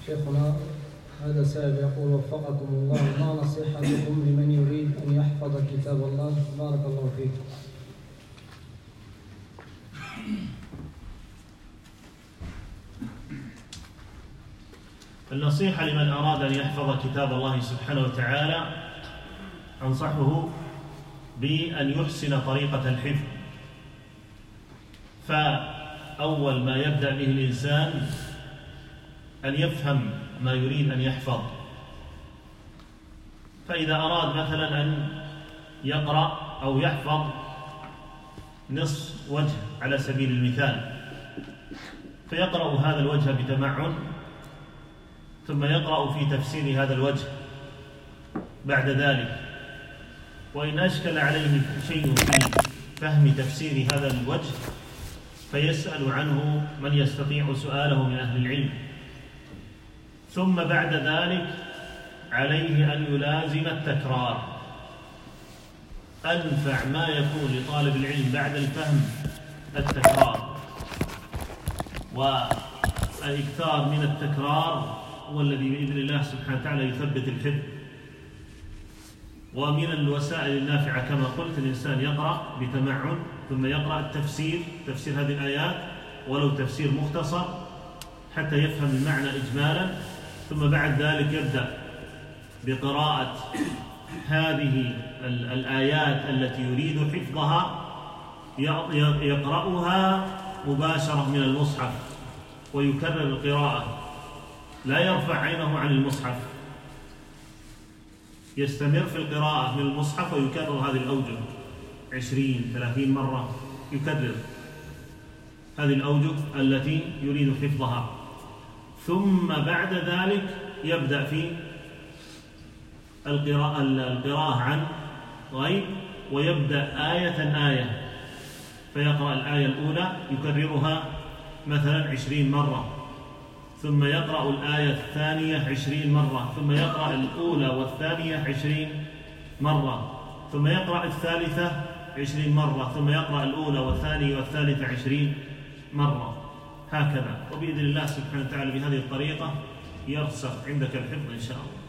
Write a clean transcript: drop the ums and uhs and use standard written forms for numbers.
شيخنا هذا سائل يقول وفقكم الله، ما نصيحتكم لمن يريد أن يحفظ كتاب الله؟ بارك الله فيك. النصيحة لمن أراد أن يحفظ كتاب الله سبحانه وتعالى أنصحه بأن يحسن طريقة الحفظ. فأول ما يبدأ به الإنسان أن يفهم ما يريد أن يحفظ. فإذا أراد مثلا أن يقرأ أو يحفظ نصف وجه على سبيل المثال، فيقرأ هذا الوجه بتمعن، ثم يقرأ في تفسير هذا الوجه بعد ذلك. وإن أشكل عليه شيء في فهم تفسير هذا الوجه فيسأل عنه من يستطيع سؤاله من أهل العلم. ثم بعد ذلك عليه أن يلازم التكرار. أنفع ما يكون لطالب العلم بعد الفهم التكرار، والإكثار من التكرار هو الذي بإذن الله سبحانه وتعالى يثبت الحفظ. ومن الوسائل النافعة كما قلت الإنسان يقرأ بتمعن، ثم يقرأ التفسير، تفسير هذه الآيات ولو تفسير مختصر حتى يفهم المعنى إجمالا، ثم بعد ذلك يبدأ بقراءة هذه الآيات التي يريد حفظها، يقرأها مباشرة من المصحف ويكرر القراءة، لا يرفع عينه عن المصحف، يستمر في القراءة من المصحف ويكرر هذه الأوجه 20-30 مرة، يكرر هذه الأوجه التي يريد حفظها. ثم بعد ذلك يبدأ في القراءة عن غيب، ويبدأ آية فيقرأ الآية الأولى يكررها مثلا 20 مرة، ثم يقرأ الآية الثانية 20 مرة، ثم يقرأ الأولى والثانية 20 مرة، ثم يقرأ الثالثة 20 مرة، ثم يقرأ الأولى والثانية والثالثة 20 مرة، هكذا. وبإذن الله سبحانه وتعالى بهذه الطريقة يرسخ عندك الحفظ إن شاء الله.